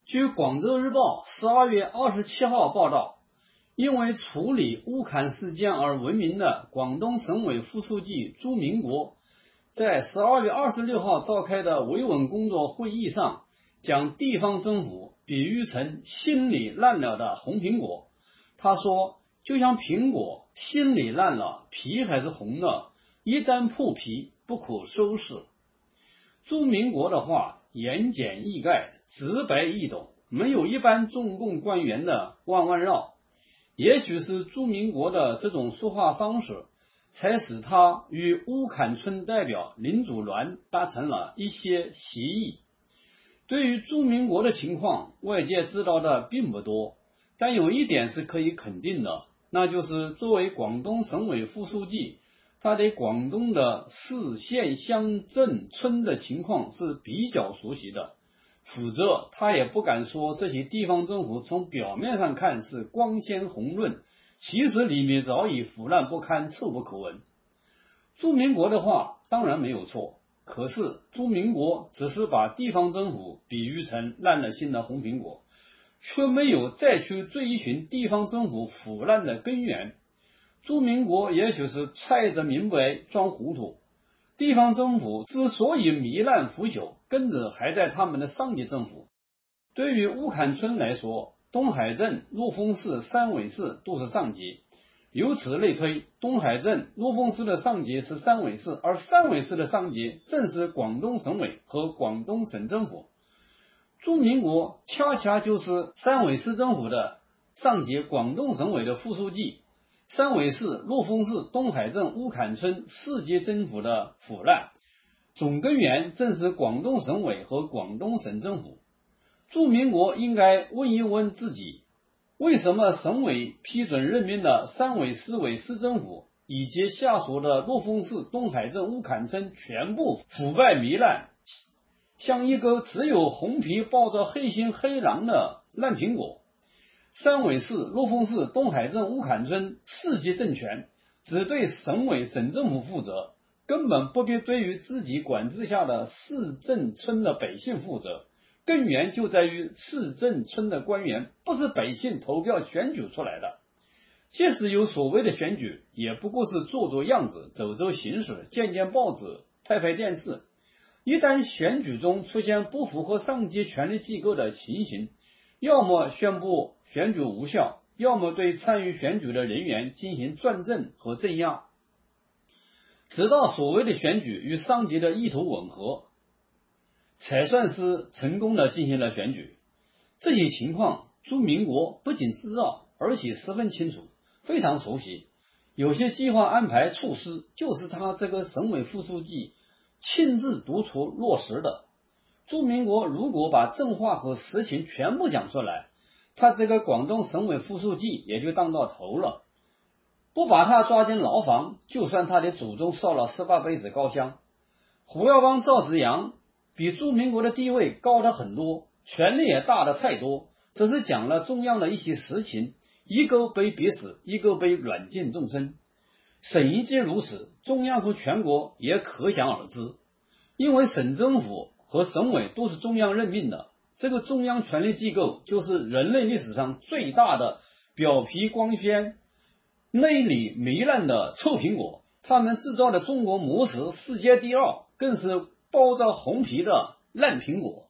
据广州日报12月27号报道，因为处理乌坎事件而闻名的广东省委副书记朱明国，在12月26号召开的维稳工作会议上，将地方政府比喻成心里烂了的红苹果。他说，就像苹果心里烂了，皮还是红的，一旦破皮不可收拾。朱明国的话言简意赅，直白易懂，没有一般中共官员的弯弯绕。也许是朱明国的这种说话方式，才使他与乌坎村代表林祖鸾达成了一些协议。对于朱明国的情况，外界知道的并不多，但有一点是可以肯定的，那就是作为广东省委副书记，他对广东的市县乡镇村的情况是比较熟悉的，否则他也不敢说这些地方政府从表面上看是光鲜红润，其实里面早已腐烂不堪，臭不可闻。朱明国的话当然没有错，可是朱明国只是把地方政府比喻成烂了心的红苹果，却没有再去追寻地方政府腐烂的根源。朱明国也许是揣着明白装糊涂，地方政府之所以糜烂腐朽，根子还在他们的上级政府。对于乌坎村来说，东海镇、陆丰市、三尾市都是上级，由此类推，东海镇、陆丰市的上级是三尾市，而三尾市的上级正是广东省委和广东省政府。朱明国恰恰就是三尾市政府的上级，广东省委的副书记。三尾市、陆丰市、东海镇、乌坎村四级政府的腐烂，总根源正是广东省委和广东省政府。朱明国应该问一问自己，为什么省委批准任命的三尾市委市政府以及下属的陆丰市、东海镇、乌坎村全部腐败糜烂，像一个只有红皮抱着黑心黑狼的烂苹果。三尾市、陆丰市、东海镇、乌坎村四级政权只对省委省政府负责，根本不必对于自己管制下的市镇村的百姓负责。根源就在于市镇村的官员不是百姓投票选举出来的，即使有所谓的选举，也不过是做做样子、走走形式、见见报纸、拍拍电视。一旦选举中出现不符合上级权力机构的情形，要么宣布选举无效，要么对参与选举的人员进行转正和镇压，直到所谓的选举与上级的意图吻合，才算是成功的进行了选举。这些情况朱明国不仅知道，而且十分清楚，非常熟悉。有些计划安排措施就是他这个省委副书记亲自督促落实的。朱明国如果把真话和实情全部讲出来，他这个广东省委副书记也就当到头了。不把他抓进牢房，就算他的祖宗烧了18辈子高香。胡耀邦、赵紫阳比朱明国的地位高得很多，权力也大得太多，只是讲了中央的一些实情，一个被逼死，一个被软禁终身。省一级如此，中央和全国也可想而知。因为省政府和省委都是中央任命的，这个中央权力机构就是人类历史上最大的表皮光鲜、内里糜烂的臭苹果。他们制造的中国模式世界第二，更是包着红皮的烂苹果。